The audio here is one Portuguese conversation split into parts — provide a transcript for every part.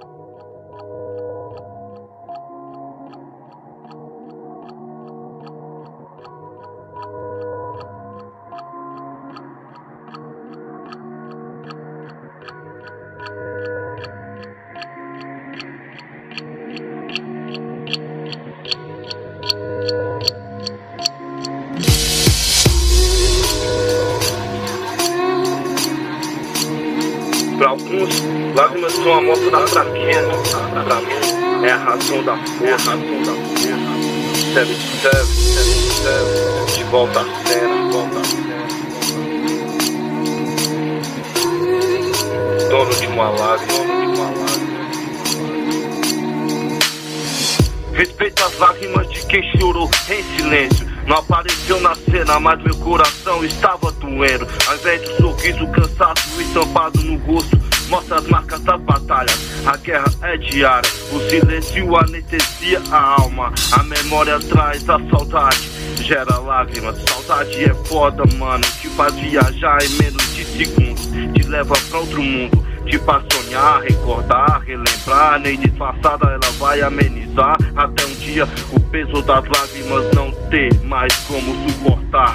Pra alguns, lágrimas são a amostra da fraqueza. Pra mim, é a razão da força. 77, de volta à cena. Dono de uma lágrima. Respeito as lágrimas de quem chorou em silêncio. Não apareceu na cena, mas meu coração estava doendo. Ao invés do sorriso, cansaço estampado no rosto mostra as marcas das batalhas. A guerra é diária, o silêncio anestesia a alma. A memória traz a saudade, gera lágrimas. Saudade é foda, mano, te faz viajar em menos de segundos, te leva pra outro mundo, te faz sonhar, recordar, relembrar. Nem disfarçada ela vai amenizar, até um dia o peso das lágrimas não ter mais como suportar.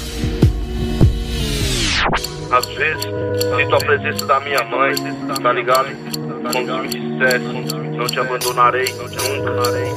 Às vezes, sinto a presença da minha mãe, tá ligado? Quando me dissesse, não te abandonarei, nunca.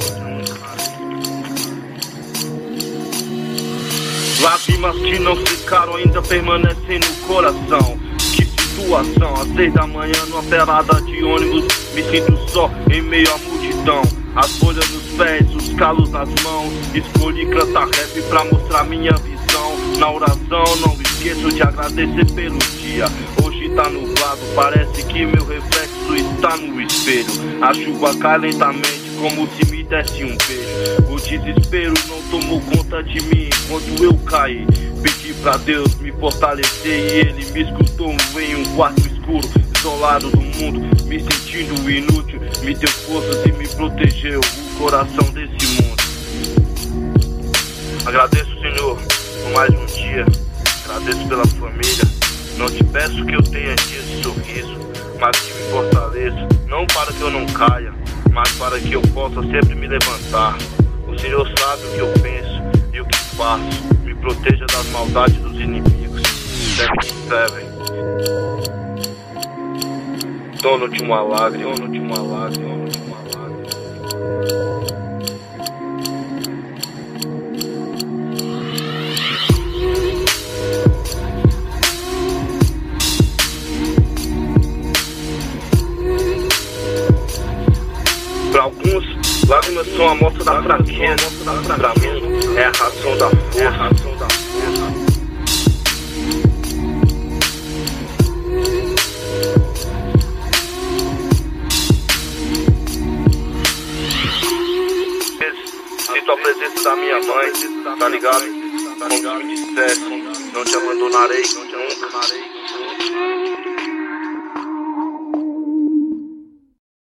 Lágrimas que não ficaram ainda permanecem no coração. Que situação, às 6 da manhã numa parada de ônibus, me sinto só em meio à multidão. As folhas nos pés, os calos nas mãos. Escolhi cantar rap pra mostrar minha visão. Na oração não esqueço de agradecer pelo dia. Hoje tá nublado, parece que meu reflexo está no espelho. A chuva cai lentamente como se me desse um beijo. O desespero não tomou conta de mim enquanto eu caí. Pedi pra Deus me fortalecer e Ele me escutou em um quarto escuro, isolado do mundo, me sentindo inútil. Me deu forças e me protegeu o coração desse mundo. Agradeço, Senhor, por mais um dia. Agradeço pela família. Não te peço que eu tenha dias de sorriso, mas que me fortaleça. Não para que eu não caia, mas para que eu possa sempre me levantar. O Senhor sabe o que eu penso e o que faço. Me proteja das maldades dos inimigos. 77, dono de uma lágrima. Pra alguns, lágrimas são a amostra da fraqueza. Pra mim, é a razão da força. 77, sinto a presença da minha mãe, tá ligado? Quando me dissesse, não te abandonarei, nunca.